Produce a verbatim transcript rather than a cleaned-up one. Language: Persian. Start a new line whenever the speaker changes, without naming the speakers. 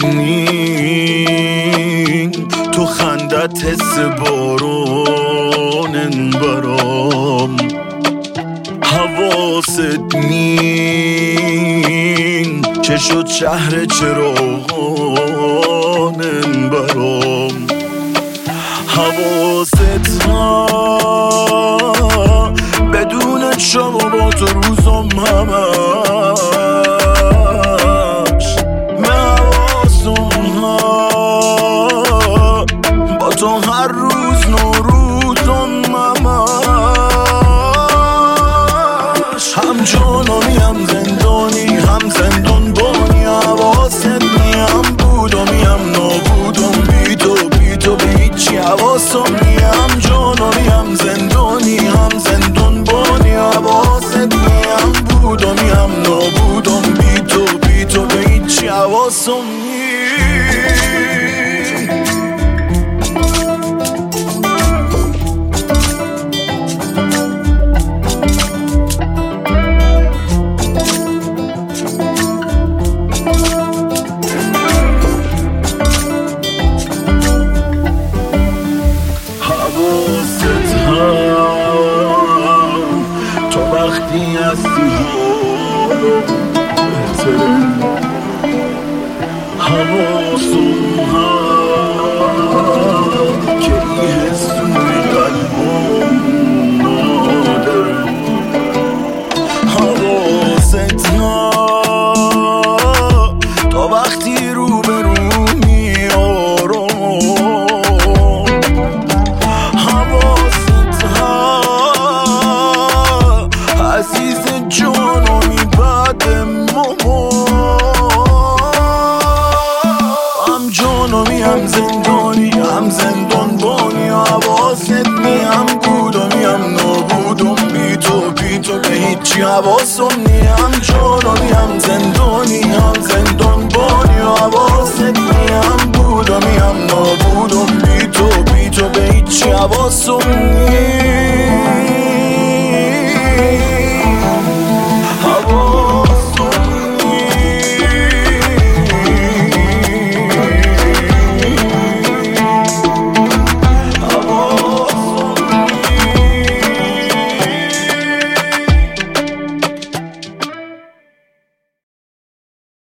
نی تو خندت حس بارونن برام حواست نی چه شد شهر چراغانن برام حواست ها بدون شب و با تو روزم همش من حواسم ها با تو هر روز نوروزم همش هم جانمی هم زندانی هم زندان بانی حواست نی هم بودمی هم نابودم بی تو بی تو به هیچی حواسم نی هم جانمی هم زندانی هم زندان بانی حواست نی هم بودمی هم نابودم بی تو بی تو به هیچی حواسم نی تو وقتی هستی حالم بهتره حواسم هم که ای حسوی قلبم نادره حواست ها تو وقتی رو به رو عزیز جانمی بعد ماما هم جانمی هم زندانی هم زندان بانی حواست نی هم بودمی هم نابودم بی تو بی تو به هیچی حواسم نی هم جانمی هم زندانی هم زندان بانی حواست نی هم بودمی هم نابودم بی تو بی تو به هیچی حواسم نی